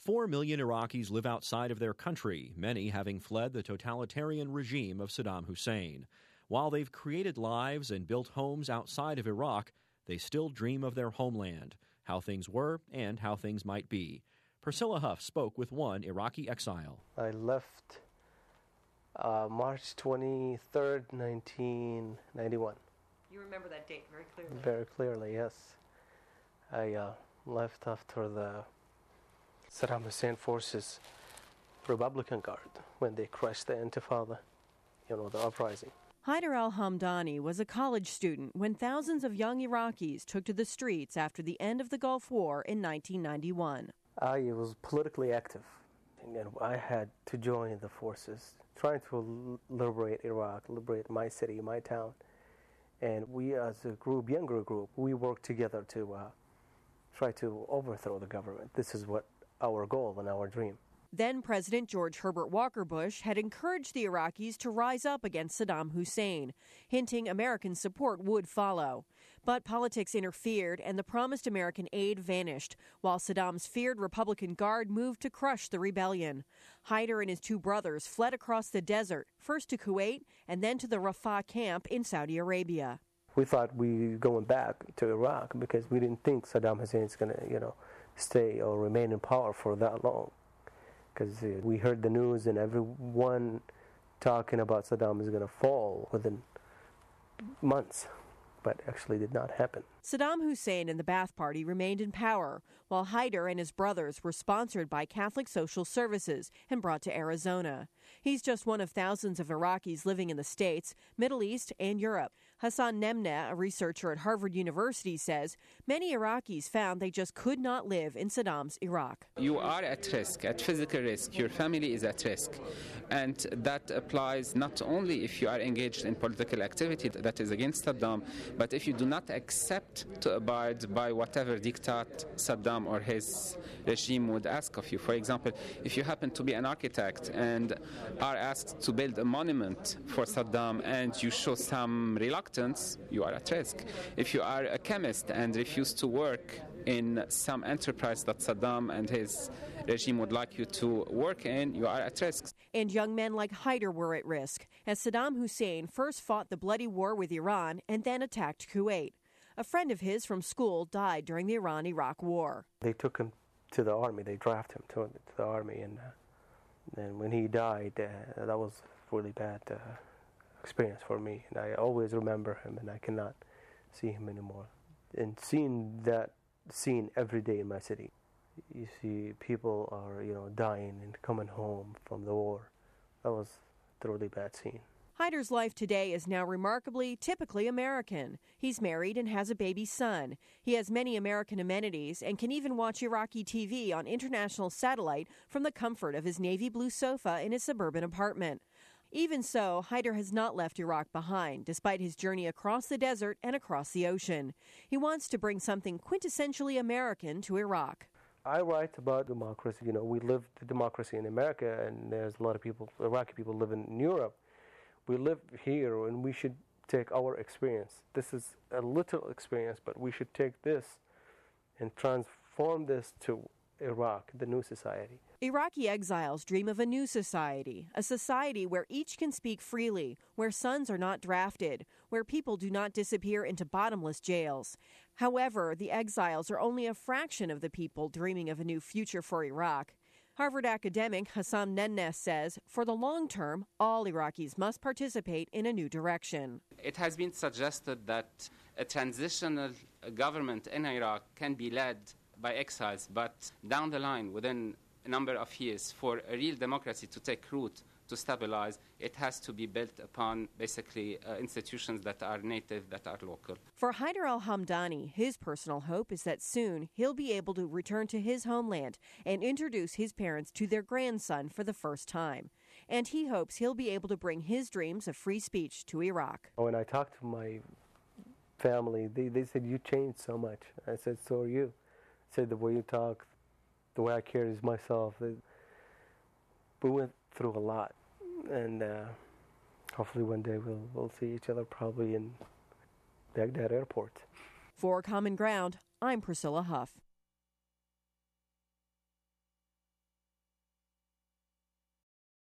4 million Iraqis live outside of their country, many having fled the totalitarian regime of Saddam Hussein. While they've created lives and built homes outside of Iraq, they still dream of their homeland, how things were and how things might be. Priscilla Huff spoke with one Iraqi exile. I left March 23rd, 1991. You remember that date very clearly? Very clearly, yes. I left after the Saddam Hussein forces Republican Guard when they crushed the Intifada, the uprising. Haider al-Hamdani was a college student when thousands of young Iraqis took to the streets after the end of the Gulf War in 1991. I was politically active, and I had to join the forces, trying to liberate Iraq, liberate my city, my town. And we as a group, younger group, we worked together to try to overthrow the government. This is what our goal and our dream. Then President George Herbert Walker Bush had encouraged the Iraqis to rise up against Saddam Hussein, hinting American support would follow. But politics interfered and the promised American aid vanished, while Saddam's feared Republican Guard moved to crush the rebellion. Haider and his two brothers fled across the desert, first to Kuwait and then to the Rafah camp in Saudi Arabia. We thought we were going back to Iraq because we didn't think Saddam Hussein is going to, stay or remain in power for that long. Because we heard the news and everyone talking about Saddam is going to fall within months, but actually did not happen. Saddam Hussein and the Ba'ath Party remained in power, while Haider and his brothers were sponsored by Catholic Social Services and brought to Arizona. He's just one of thousands of Iraqis living in the States, Middle East, and Europe. Hassan Nemneh, a researcher at Harvard University, says many Iraqis found they just could not live in Saddam's Iraq. You are at risk, at physical risk. Your family is at risk. And that applies not only if you are engaged in political activity that is against Saddam, but if you do not accept to abide by whatever diktat Saddam or his regime would ask of you. For example, if you happen to be an architect and are asked to build a monument for Saddam and you show some reluctance, you are at risk. If you are a chemist and refuse to work in some enterprise that Saddam and his regime would like you to work in, you are at risk. And young men like Haider were at risk, as Saddam Hussein first fought the bloody war with Iran and then attacked Kuwait. A friend of his from school died during the Iran-Iraq war. They took him to the army. They drafted him to the army. And when he died, that was a really bad experience for me. And I always remember him, and I cannot see him anymore. And seeing that scene every day in my city, you see people are, dying and coming home from the war. That was a really bad scene. Haider's life today is now remarkably, typically American. He's married and has a baby son. He has many American amenities and can even watch Iraqi TV on international satellite from the comfort of his navy blue sofa in his suburban apartment. Even so, Haider has not left Iraq behind, despite his journey across the desert and across the ocean. He wants to bring something quintessentially American to Iraq. I write about democracy. We live the democracy in America, and there's a lot of people, Iraqi people, living in Europe. We live here, and we should take our experience. This is a little experience, but we should take this and transform this to Iraq, the new society. Iraqi exiles dream of a new society, a society where each can speak freely, where sons are not drafted, where people do not disappear into bottomless jails. However, the exiles are only a fraction of the people dreaming of a new future for Iraq. Harvard academic Hassan Nemneh says, for the long term, all Iraqis must participate in a new direction. It has been suggested that a transitional government in Iraq can be led by exiles, but down the line, within a number of years, for a real democracy to take root, to stabilize, it has to be built upon basically institutions that are native, that are local. For Haider al-Hamdani, his personal hope is that soon he'll be able to return to his homeland and introduce his parents to their grandson for the first time. And he hopes he'll be able to bring his dreams of free speech to Iraq. When I talked to my family, they said, you changed so much. I said, so are you. I said, the way you talk, the way I carry myself. We went through a lot. And hopefully one day we'll see each other probably in Baghdad airport. For Common Ground, I'm Priscilla Huff.